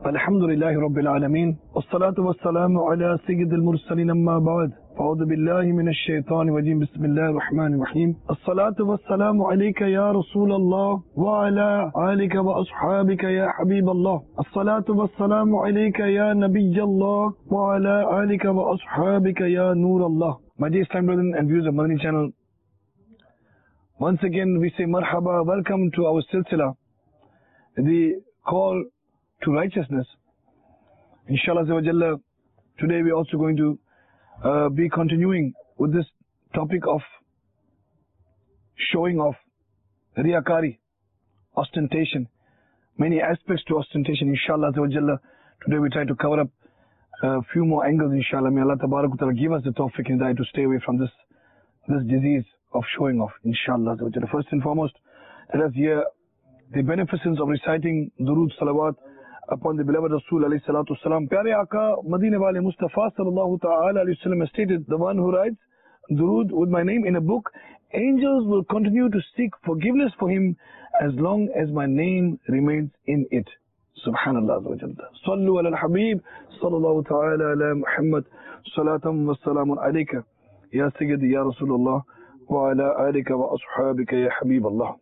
الحمد لله رب العالمين والصلاة والسلام على سيد المرسلين أما بعد أعوذ بالله من الشيطان الرجيم بسم الله الرحمن الرحيم الصلاة والسلام عليك يا رسول الله وعلى آلك وأصحابك يا حبيب الله الصلاة والسلام عليك يا نبي الله وعلى آلك وأصحابك يا نور الله. My dear Islam brothers and viewers of Madani channel, once again we say marhaba, welcome to our silsila, the call to righteousness. Inshallah, today we are also going to be continuing with this topic of showing off, riyakari, ostentation, many aspects to ostentation. Inshallah, today we try to cover up a few more angles. Inshallah, may Allah Tabarak wa Ta'ala give us the tawfiq and to stay away from this disease of showing off. Inshallah, first and foremost, let us hear the beneficence of reciting durood salawat upon the beloved Rasul alayhi salatu wasalam. Pyare Aka Madina wale Mustafa sallallahu ta'ala alayhi wasallam has stated, the one who writes durood with my name in a book, angels will continue to seek forgiveness for him as long as my name remains in it. Subhanallah azza wa jalla. Sallu ala al-habib sallallahu ta'ala ala Muhammad salatan wa salamun alayka ya sayyidi ya Rasulullah wa ala alika wa ashabika ya habib Allah.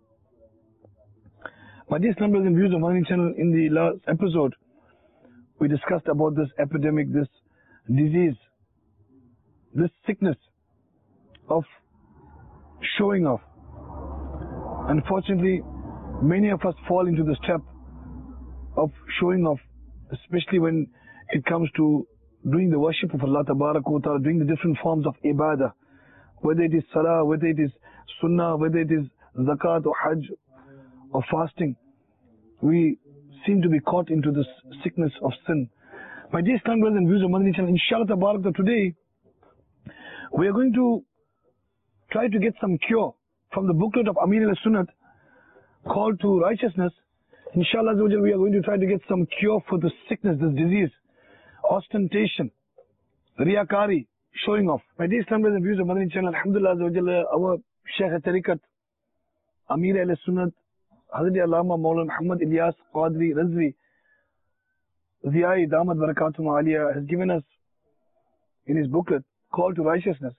My dear Islam brothers and viewers of Madani channel, in the last episode, we discussed about this epidemic, this disease, this sickness of showing off. Unfortunately, many of us fall into the trap of showing off, especially when it comes to doing the worship of Allah Tabarak wa Ta'ala, doing the different forms of ibadah, whether it is salah, whether it is sunnah, whether it is zakat or hajj, or fasting. We seem to be caught into this sickness of sin. My dear Islam brothers and viewers of Madani channel, inshallah tabarak, today we are going to try to get some cure from the booklet of Amir al-Sunnat called to righteousness. Inshallah we are going to try to get some cure for this sickness, this disease, ostentation, riyakari, showing off. My dear Islam brothers and viewers of Madani channel, alhamdulillah, our Shaykh al-Tariqat, Amir al-Sunnat, Hazrat Allama Maulana Muhammad Ilyas Qadri Razvi Ziyai Damat Barakatum Aliyah has given us in his booklet Call to Righteousness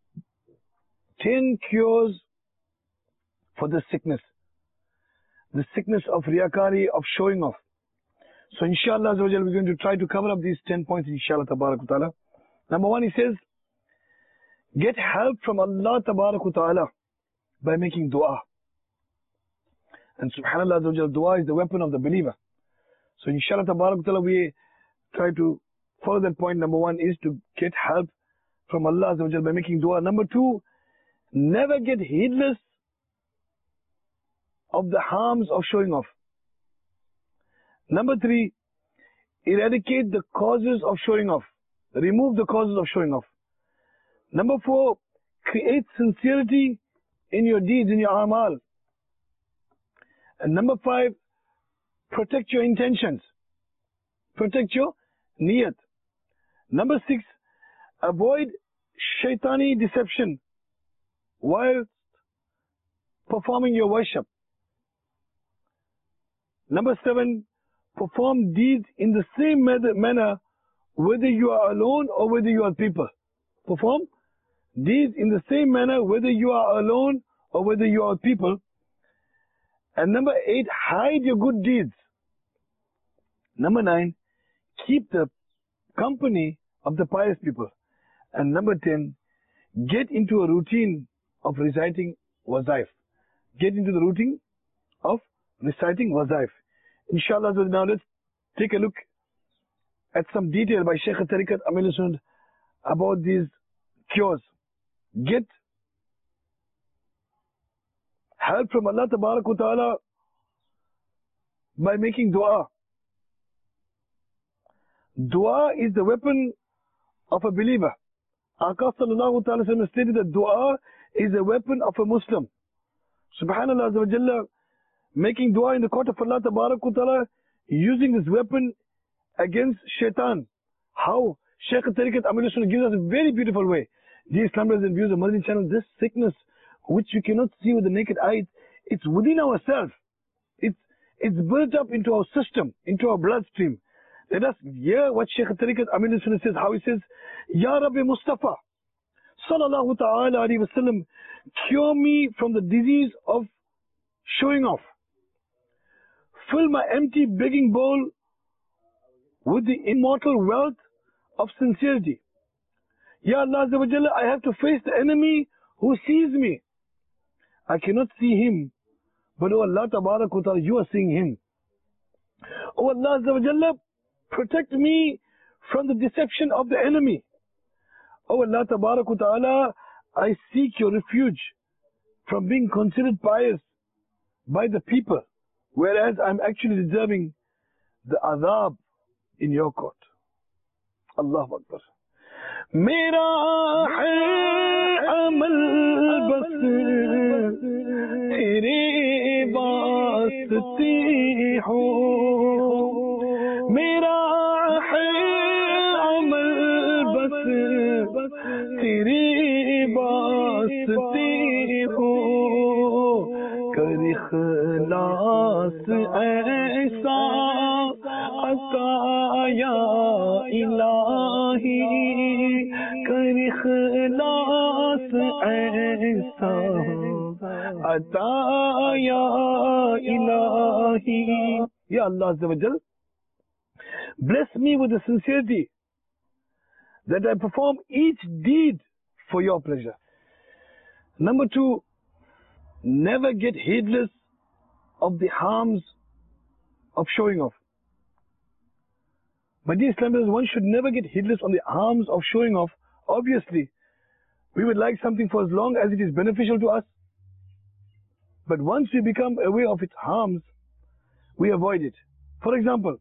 10 cures for this sickness, the sickness of riyakari, of showing off. So inshallah we're going to try to cover up these 10 points, inshallah tabarak wa ta'ala. Number one, he says, get help from Allah tabarak wa ta'ala by making dua. And subhanallah, dua is the weapon of the believer. So inshallah tabarak ta'ala, we try to follow that point. Number one is to get help from Allah by making dua. Number two, never get heedless of the harms of showing off. Number three, eradicate the causes of showing off. Remove the causes of showing off. Number four, create sincerity in your deeds, in your amal. And number five, protect your intentions. Protect your niyat. Number six, avoid shaitani deception while performing your worship. Number seven, perform deeds in the same manner whether you are alone or whether you are people. Perform deeds in the same manner whether you are alone or whether you are people. And number eight, hide your good deeds. Number nine, keep the company of the pious people. And number 10, get into a routine of reciting wazaif. Get into the routine of reciting wazaif. Inshallah, now let's take a look at some detail by Shaykh al-Tariqat Amir al-Sunnat about these cures. Get help from Allah Tabarak wa Ta'ala by making dua. Dua is the weapon of a believer. Aqā sallallahu ta'ala stated that dua is a weapon of a Muslim. Subhanallah azza wa jalla, making dua in the court of Allah Tabarak wa Ta'ala, using this weapon against shaitan. How? Shaykh al-Tariqat Amir al-Sunnat gives us a very beautiful way. Dear Islam brothers and viewers of Madani channel, this sickness which you cannot see with the naked eye, it's within ourselves. It's built up into our system, into our bloodstream. Let us hear what Shaykh Tariqat Amin al-Sunnah says, how he says, Ya Rabbi Mustafa, Sallallahu Ta'ala Alaihi Wasallam, cure me from the disease of showing off. Fill my empty begging bowl with the immortal wealth of sincerity. Ya Allah Azza wa Jalla, I have to face the enemy who sees me. I cannot see him, but oh Allah Tabarak wa Ta'ala, you are seeing him. Oh Allah Azza wa Jalla, protect me from the deception of the enemy. Oh Allah Tabarak wa Ta'ala, I seek your refuge from being considered pious by the people, whereas I'm actually deserving the adhab in your court. Allahu Akbar. मेरा है अमल बस तेरे वास्ते हो मेरा है अमल बस तेरे वास्ते हो कर इखलास ऐसा अता या इलाही कर इखलास ऐसा अता या इलाही. Ya Allah Azza wa Jal, bless me with the sincerity that I perform each deed for your pleasure. Number 2, never get heedless of the harms of showing off. My dear Islam brothers, one should never get heedless on the harms of showing off. Obviously, we would like something for as long as it is beneficial to us. But once we become aware of its harms, we avoid it. For example,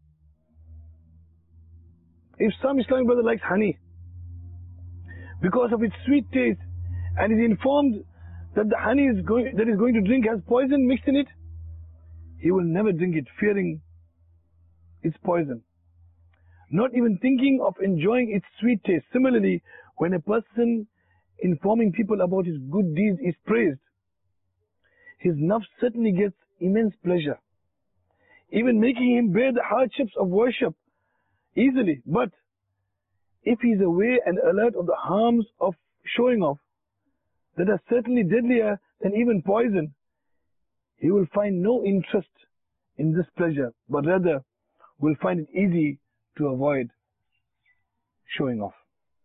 if some Islamic brother likes honey because of its sweet taste and is informed that the honey that is going to drink has poison mixed in it, he will never drink it, fearing its poison, not even thinking of enjoying its sweet taste. Similarly, when a person informing people about his good deeds is praised, his nafs certainly gets immense pleasure, even making him bear the hardships of worship easily. But if he is aware and alert of the harms of showing off that are certainly deadlier than even poison, he will find no interest in this pleasure, but rather will find it easy to avoid showing off.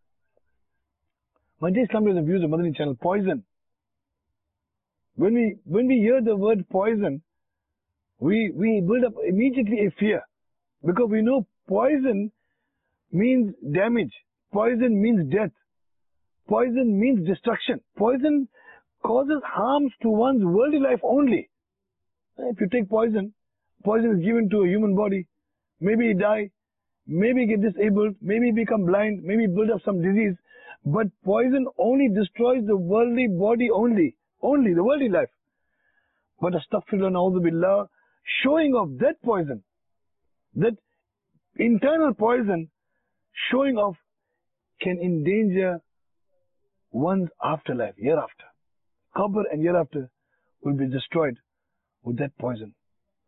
My dear Islamic viewers of Madani channel, poison. When we hear the word poison, we build up immediately a fear, because we know poison means damage, poison means death, poison means destruction. Poison causes harms to one's worldly life only. If you take poison, poison is given to a human body, maybe he die, maybe get disabled, maybe become blind, maybe build up some disease, but poison only destroys the worldly body only the worldly life. But astaghfirullah, na'udhu billah, showing off that poison, that internal poison, showing off can endanger one's afterlife, hereafter. Qabr and hereafter will be destroyed with that poison.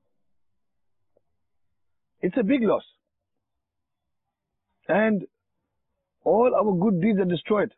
It's a big loss. And all our good deeds are destroyed.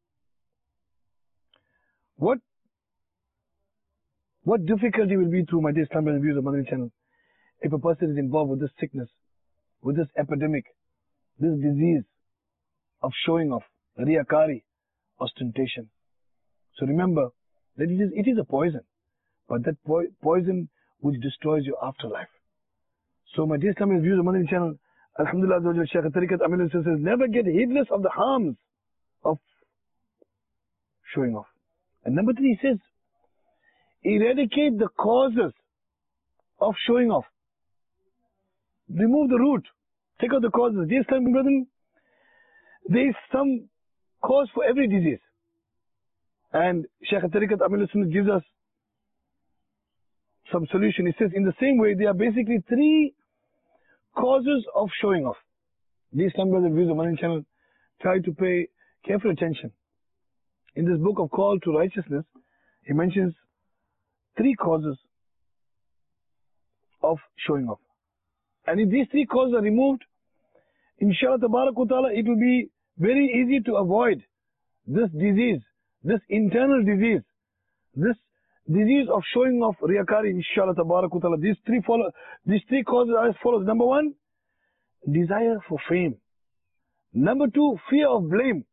What difficulty will be through, my dear Islamic viewers of Madani channel, if a person is involved with this sickness, with this epidemic, this disease of showing off, riyakari, ostentation. So remember that it is a poison, but that poison which destroys your afterlife. So my dear Islamic viewers of Madani channel, Alhamdulillah, Shaykh Tariqat Amin says, never get heedless of the harms of showing off. And number 3, he says, eradicate the causes of showing off. Remove the root. Take out the causes. Dear Islamic brethren, there is some cause for every disease. And Shaykh Tariqat Amin gives us some solution. He says, in the same way, there are basically 3 causes of showing off. The Islamic brother views of Madani channel, try to pay careful attention. In this book of Call to Righteousness, he mentions 3 causes of showing off. And if these three causes are removed, inshallah ta'ala, it will be very easy to avoid this disease, this internal disease, this disease of showing off riyakari, inshallah ta'ala. These three causes are as follows. Number one, desire for fame. Number two, fear of blame.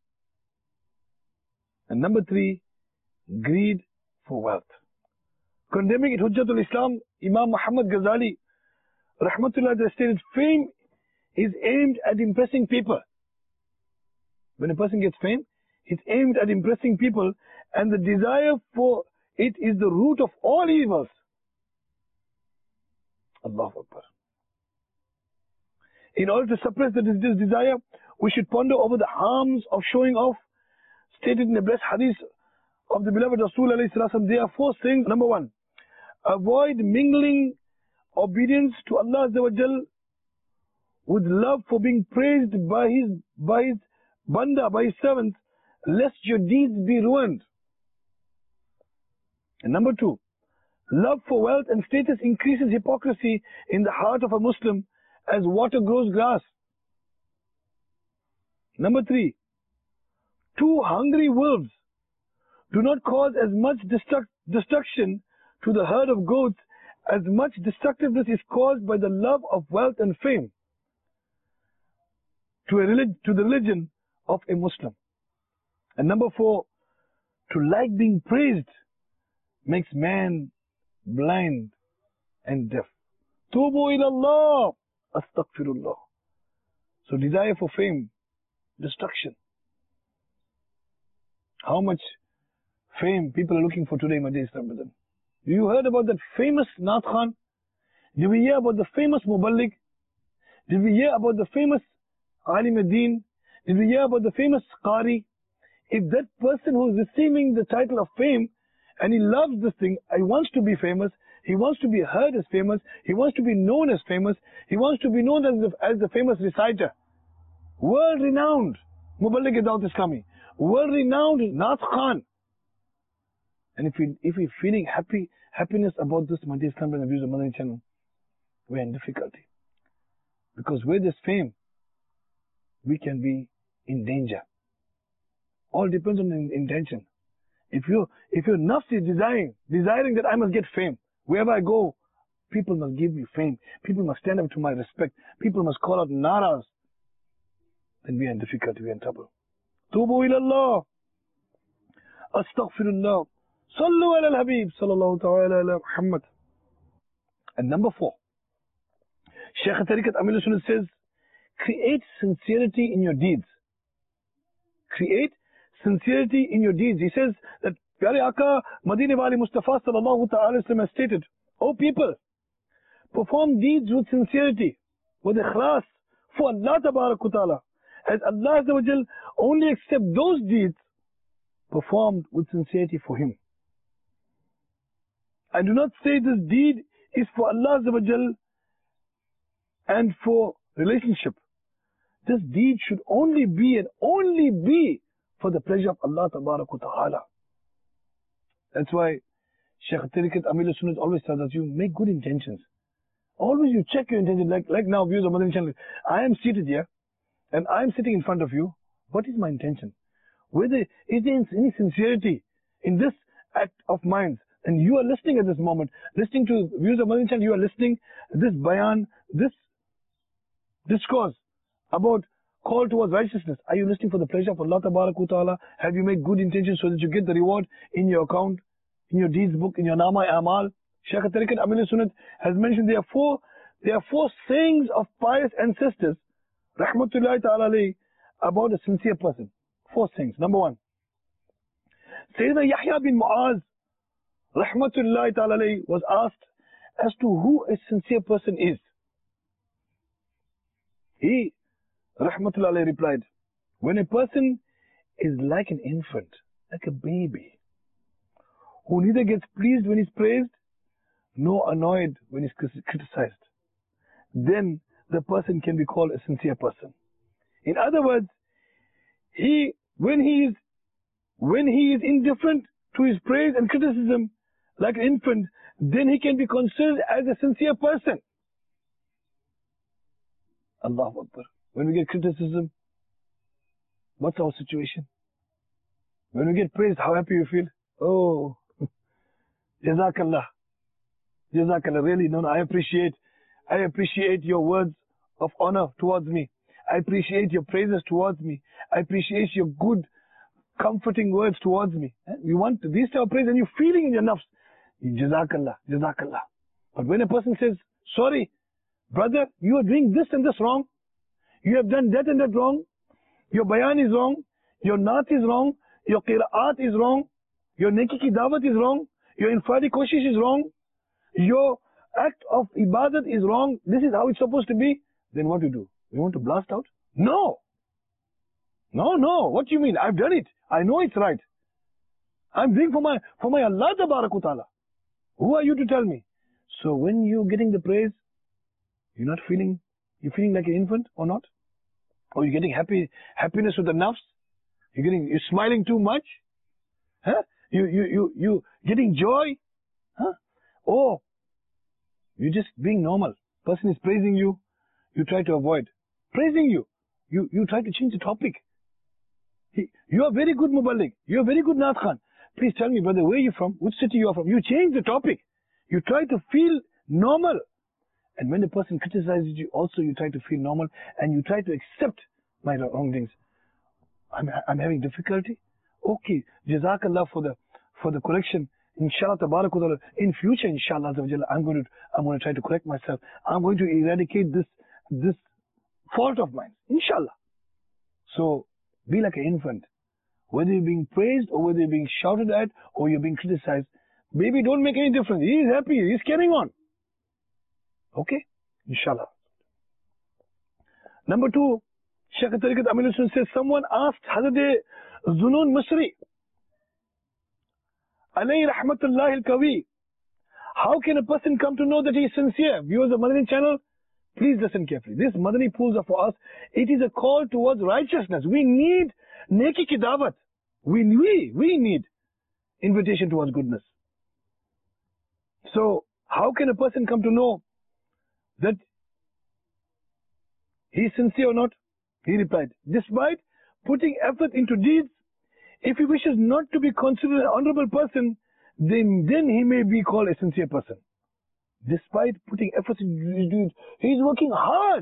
And number three, greed for wealth. Condemning it, Hujjatul Islam, Imam Muhammad Ghazali, rahmatullah, stated, fame is aimed at impressing people. When a person gets fame, it's aimed at impressing people, and the desire for it is the root of all evils. Allahu Akbar. In order to suppress this desire, we should ponder over the harms of showing off, stated in the blessed hadith of the beloved Rasul alayhi salatu. There are four things. Number one, avoid mingling obedience to Allah Azza wa Jal with love for being praised by his banda, by his servants, lest your deeds be ruined. And number two, love for wealth and status increases hypocrisy in the heart of a Muslim as water grows grass. Number three, two hungry wolves do not cause as much destruction to the herd of goats as much destructiveness is caused by the love of wealth and fame to the religion of a Muslim. And number four, to like being praised makes man blind and deaf. Tubu ilallah, astaghfirullah. So desire for fame, destruction. How much fame people are looking for today, my dear Islam. You heard about that famous Naat Khan? Did we hear about the famous Muballigh? Did we hear about the famous Alim ad-Din? Did we hear about the famous Qari? If that person who is receiving the title of fame, and he loves this thing, he wants to be famous, he wants to be heard as famous, he wants to be known as famous, he wants to be known as the famous reciter, world-renowned Muballigh Dawat Islami, world-renowned Naat Khan. And if we're feeling happiness about this, my dear Islam and views of Madani channel, we're in difficulty. Because with this fame, we can be in danger. All depends on the intention. If your nafs is desiring that I must get fame, wherever I go, people must give me fame, people must stand up to my respect, people must call out naras, then we are in difficulty, we are in trouble. Tubu ilallah, astaghfirullah, sallu ala al-habib, sallallahu ta'ala ala Muhammad. And number four, Shaykh Tariqat Amil Sunnah says, create sincerity in your deeds. Create sincerity in your deeds. He says that Pyare Aka Madine Wali Mustafa sallallahu ta'ala has stated, O people, perform deeds with sincerity, with ikhlas, for Allah ta'ala, as Allah Azza wa Jal only accept those deeds performed with sincerity for Him. And do not say this deed is for Allah Azza wa Jal and for relationship. This deed should only be for the pleasure of Allah Ta'ala. That's why Shaykh Tariqat Amil Sunnah always tells us, you make good intentions. Always you check your intention. Like now, viewers of Madani channel, I am seated here and I am sitting in front of you. What is my intention? Is there any sincerity in this act of mine? And you are listening at this moment, listening to viewers of Madani channel, you are listening this bayan, this discourse about call towards righteousness. Are you listening for the pleasure of Allah Ta'ala? Have you made good intentions so that you get the reward in your account, in your deeds book, in your Nama Amal? Shaykh Tariqat Amil Sunnah has mentioned there are four sayings of pious ancestors, Rahmatullahi Ta'ala alayhi, about a sincere person. Four sayings. Number one, Sayyidina Yahya bin Mu'az, Rahmatullahi Ta'ala alayhi, was asked as to who a sincere person is. He, Rahmatullahi alayhi, replied, when a person is like an infant, like a baby, who neither gets pleased when he's praised, nor annoyed when he's criticized, then the person can be called a sincere person. In other words, when he is indifferent to his praise and criticism, like an infant, then he can be considered as a sincere person. Allahu Akbar. When we get criticism, what's our situation? When we get praised, how happy you feel? Oh, Jazakallah. Jazakallah. Really, no, I appreciate your words of honor towards me. I appreciate your praises towards me. I appreciate your good, comforting words towards me. We want these type of praise and you're feeling in your nafs. Jazakallah, Jazakallah. But when a person says, sorry, brother, you are doing this and this wrong. You have done that and that wrong. Your bayan is wrong. Your naat is wrong. Your qira'at is wrong. Your neki ki dawat is wrong. Your infadi koshish is wrong. Your act of ibadat is wrong. This is how it's supposed to be. Then what do you do? You want to blast out? No. No. What do you mean? I've done it. I know it's right. I'm doing for my Allah Tabaraka Ta'ala. Who are you to tell me? So when you're getting the praise, you're feeling like an infant or not? Or you're getting happiness with the nafs? You're smiling too much? Huh? You getting joy? Huh? Or you're just being normal. Person is praising you, you try to avoid. Praising you, you try to change the topic. You are very good Muballigh. You are very good Naat Khan. Please tell me, brother, where are you from? Which city you are from? You change the topic. You try to feel normal. And when the person criticizes you, also you try to feel normal and you try to accept my wrongdoings. I'm having difficulty. Okay, Jazakallah for the correction. Inshallah, Tabarakallah. In future, inshallah, I'm going to try to correct myself. I'm going to eradicate this fault of mine. Inshallah. So be like an infant. Whether you're being praised or whether you're being shouted at or you're being criticized, baby, don't make any difference. He is happy. He's carrying on. Okay? Inshallah. Number 2, Shaykh Tariqat Amir Sunnah says, someone asked Hazrat Zunoon Misri, alayhi rahmatullah al-kawi, how can a person come to know that he is sincere? Viewers of Madani channel, please listen carefully. This Madani pools are for us. It is a call towards righteousness. We need neki ki dawat. We need invitation towards goodness. So, how can a person come to know that he is sincere or not? He replied, despite putting effort into deeds, if he wishes not to be considered an honorable person, then he may be called a sincere person. Despite putting effort into deeds, he is working hard.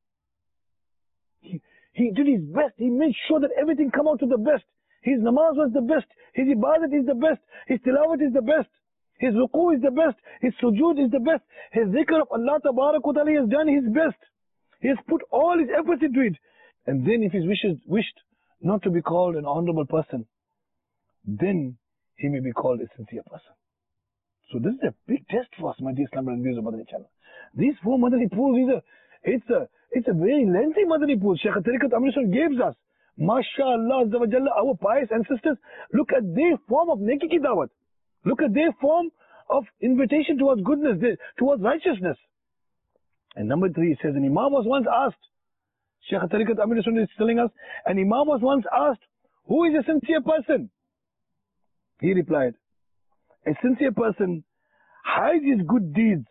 He did his best. He made sure that everything come out to the best. His namaz was the best. His ibadat is the best. His tilawat is the best. His ruku is the best. His sujood is the best. His zikr of Allah Ta'ala has done his best. He has put all his efforts into it. And then if he wished not to be called an honorable person, then he may be called a sincere person. So this is a big test for us, my dear Islam and viewers of Madani channel. These 4 Madani pools, it's a very lengthy Madani pool. Shaykh Tariqat Amir Sunnah gives us. MashaAllah, our pious ancestors, look at their form of neki ki dawat. Look at their form of invitation towards goodness, towards righteousness. And number 3, he says, an Imam was once asked, Shaykh Tariqat Amir Sunnah is telling us, an Imam was once asked, who is a sincere person? He replied, a sincere person hides his good deeds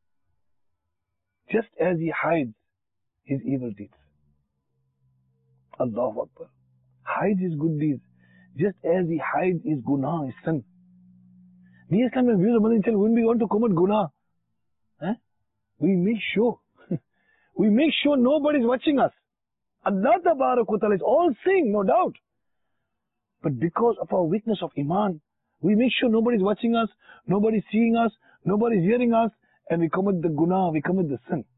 just as he hides his evil deeds. Allahu Akbar. Hides his good deeds just as he hides his guna, his sin. Dear Islam and viewers of Madani channel, when we want to commit guna, we make sure. We make sure nobody's watching us. Allah Tabaraka Ta'ala is all seeing, no doubt. But because of our weakness of iman, we make sure nobody's watching us, nobody's seeing us, nobody's hearing us, and we commit the guna, we commit the sin.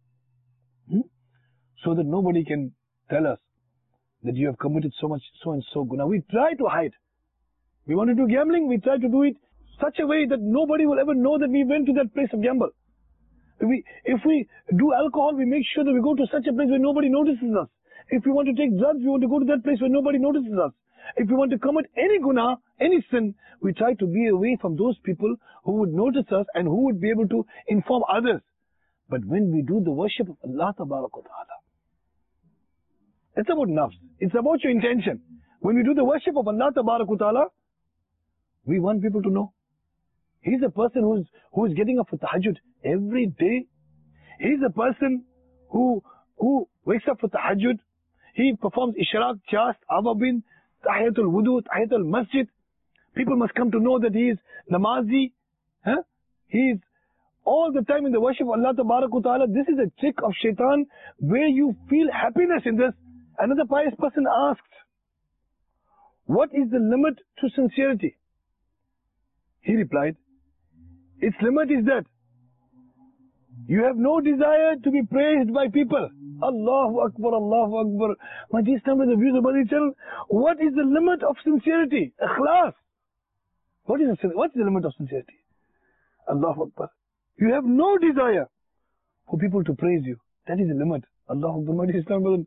So that nobody can tell us that you have committed so much, so and so guna. We try to hide. We want to do gambling, we try to do it such a way that nobody will ever know that we went to that place of gamble. If we do alcohol, we make sure that we go to such a place where nobody notices us. If we want to take drugs, we want to go to that place where nobody notices us. If we want to commit any guna, any sin, we try to be away from those people who would notice us and who would be able to inform others. But when we do the worship of Allah Ta'ala, it's about nafs. It's about your intention. When we do the worship of Allah Ta'ala, we want people to know. He's a person who's getting up for tahajjud every day. He's a person who wakes up for tahajjud. He performs ishraq, chast, awabin, tahiyatul wudu, tahiyatul masjid. People must come to know that he is namazi. Huh? He is all the time in the worship of Allah Ta'ala. This is a trick of shaitan where you feel happiness in this. Another pious person asked, what is the limit to sincerity? He replied, its limit is that you have no desire to be praised by people. Allahu Akbar, Allahu Akbar. My dear Islam and the views of Madani channel, what is the limit of sincerity? Ikhlas. What's the limit of sincerity? Allahu Akbar. You have no desire for people to praise you. That is the limit. Allahu Akbar. My dear Islam brother,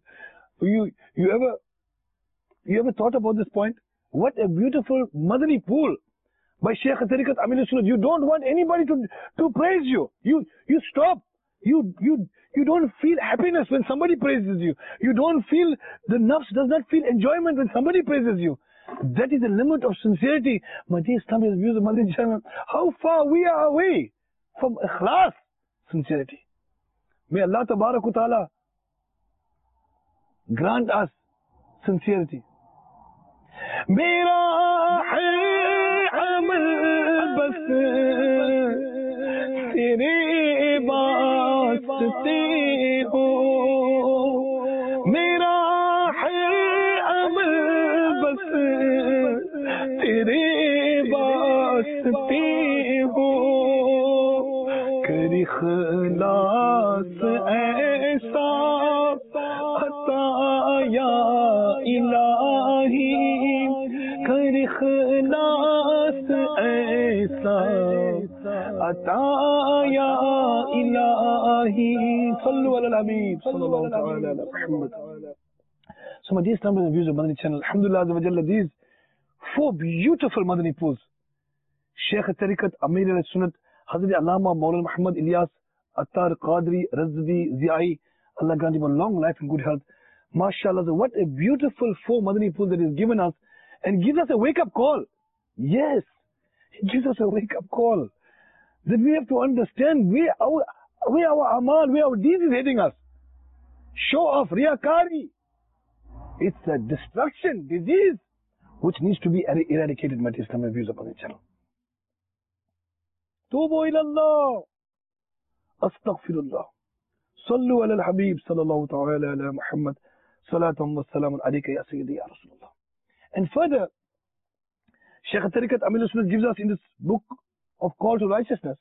you ever thought about this point? What a beautiful Madani pool by Shaykh Tariqat Amil Sunnah. You don't want anybody to praise you. You stop. You don't feel happiness when somebody praises you. You don't feel, the nafs does not feel enjoyment when somebody praises you. That is the limit of sincerity. My dear Islamic views of Madani channel, how far we are away from ikhlas, sincerity. May Allah Ta'ala grant us sincerity. मेरा है अमल बस तेरे वास्ते हो मेरा है अमल बस तेरे वास्ते हो कर इखलास ऐसा अता या इलाही कर इखलास ऐसा अता या इलाही सल्लु अला हबीब सल्लल्लाहु अलैहि वसल्लम. So my dear Islam and views of Madani channel, alhamdulillah, these 4 beautiful Madani pools. Shaykh Tariqat Amir al-Sunnat Hazrat Allama Maulana Muhammad Ilyas Attar Qadri Razvi Ziai, Allah grant him a long life and good health. MashaAllah, what a beautiful 4 Madani pools that He has given us and gives us a wake-up call. Yes, He gives us a wake-up call. That we have to understand where our amal, where our deeds is heading us. Show off, riyakari. It's a destruction, disease, which needs to be eradicated, my Islam and views upon the channel. Tubu ilallah. Astaghfirullah. Sallu ala al-Habib sallallahu ta'ala ala Muhammad. Salatam wa salamun alayka ya Sayyidi ya Rasulullah. And further, Shaykh Tariqat Amil Sunnah gives us in this book of Call to Righteousness,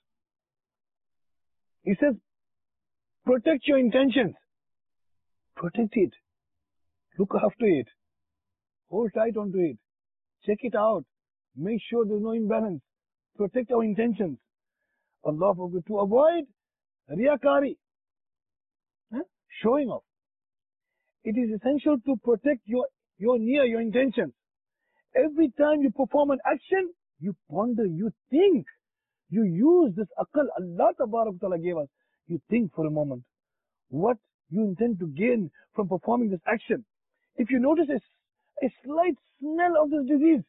he says, protect your intentions. Protect it. Look after it. Hold tight onto it. Check it out. Make sure there's no imbalance. Protect our intentions. Allah forbid, to avoid riyakari, showing off. It is essential to protect your intentions. Every time you perform an action, you ponder, you think. You use this aql Allah Ta'ala gave us. You think for a moment what you intend to gain from performing this action. If you notice a slight smell of this disease,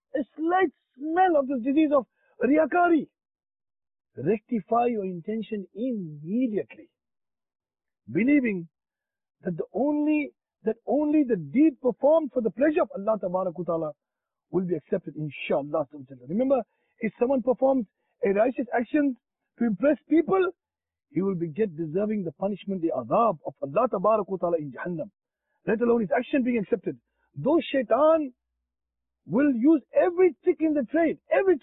of riyakari, rectify your intention immediately, believing that only the deed performed for the pleasure of Allah Ta'ala will be accepted, inshallah. Remember, if someone performs a righteous action to impress people, he will get deserving the punishment, the adhab of Allah Ta'ala in Jahannam, let alone his action being accepted. Though shaitan will use every trick in the trade,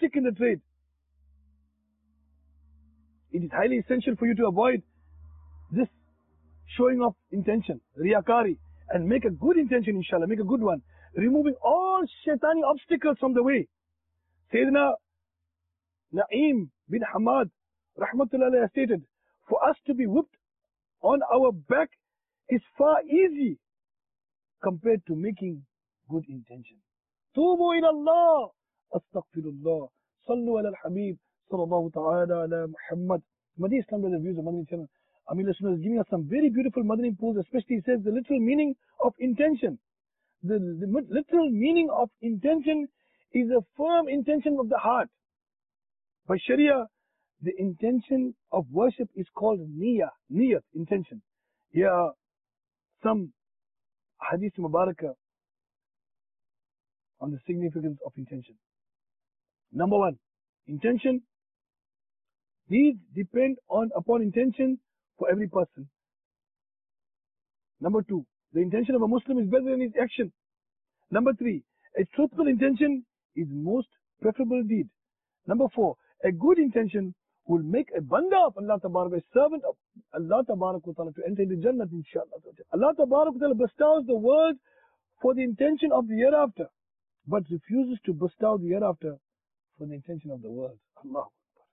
it is highly essential for you to avoid this showing of intention, riyakari, and make a good intention, inshallah, make a good one, removing all shaitani obstacles from the way. Sayyidina Na'im bin Hamad rahmatullah stated, for us to be whipped on our back is far easy compared to making good intention. Tubu ila Allah, astaghfirullah, sallu ala al-Habib sallallahu ta'ala ala Muhammad. Madani Islam brothers, views of Madani channel, Amir Sunnah is giving us some very beautiful Madani pools, especially he says the literal meaning of intention. The literal meaning of intention is a firm intention of the heart. By Sharia, the intention of worship is called niyat, intention. Here are some hadith mubarakah on the significance of intention. Number one, intention. These depend upon intention for every person. Number two, the intention of a Muslim is better than his action. Number three, a truthful intention is most preferable deed. Number four, a good intention will make a banda of Allah Tabarak, a servant of Allah Tabarak to enter the Jannah, inshallah. Allah Tabarak bestows the world for the intention of the hereafter, but refuses to bestow the hereafter for the intention of the world. Allah.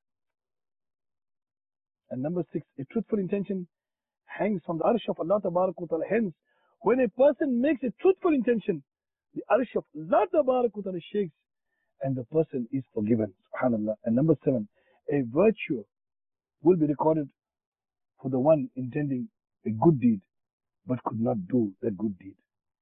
And number six, a truthful intention hangs from the arsh of Allah Tabarak. Hence, when a person makes a truthful intention, the arsh of Allah Tabarak shakes and the person is forgiven. Subhanallah. And number seven, a virtue will be recorded for the one intending a good deed but could not do that good deed.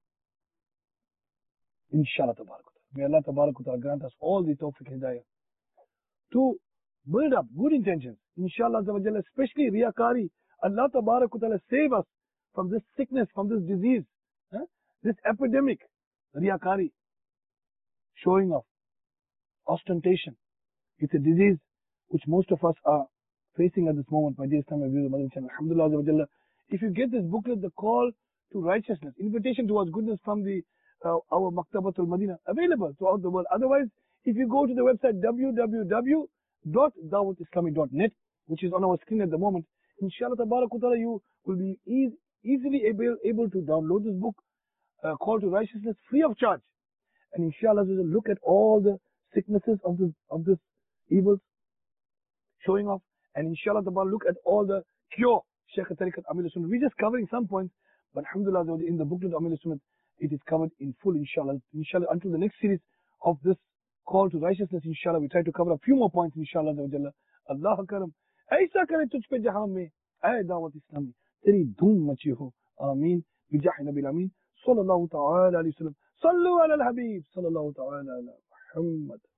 Inshallah Tabarak. May Allah Tabarak grant us all the tawfiq hidayah to build up good intentions. Inshallah, especially riyakari. Allah Tabarak save us from this sickness, from this disease, this epidemic, riyakari, showing off, ostentation. It's a disease which most of us are facing at this moment. My dear Islamic viewers, alhamdulillah, if you get this booklet, The Call to Righteousness, Invitation Towards Goodness from our Maktabatul Madinah, available throughout the world. Otherwise, if you go to the website www.dawatislami.net, which is on our screen at the moment, inshallah tabarakallah, you will be easily able to download this book, Call to Righteousness, free of charge. And inshallah, we will look at all the sicknesses of this evils showing off, and inshallah tabarakallah, look at all the cure. Shaykh Tariqat Amil Sunnah. We're just covering some points, but alhamdulillah, in the booklet Amil Sunnah, it is covered in full, inshallah. Inshallah, until the next series of this Call to Righteousness, inshallah, we try to cover a few more points, inshallah. Allah karam. ऐसा करे तुझ पे जहां में ऐ दावत इस्लामी तेरी धूम मची हो आमीन बिजाह नबी अमीन सल्लल्लाहु तआला अलैहि वसल्लम सल्लु अला अल हबीब सल्लल्लाहु तआला अला मुहम्मद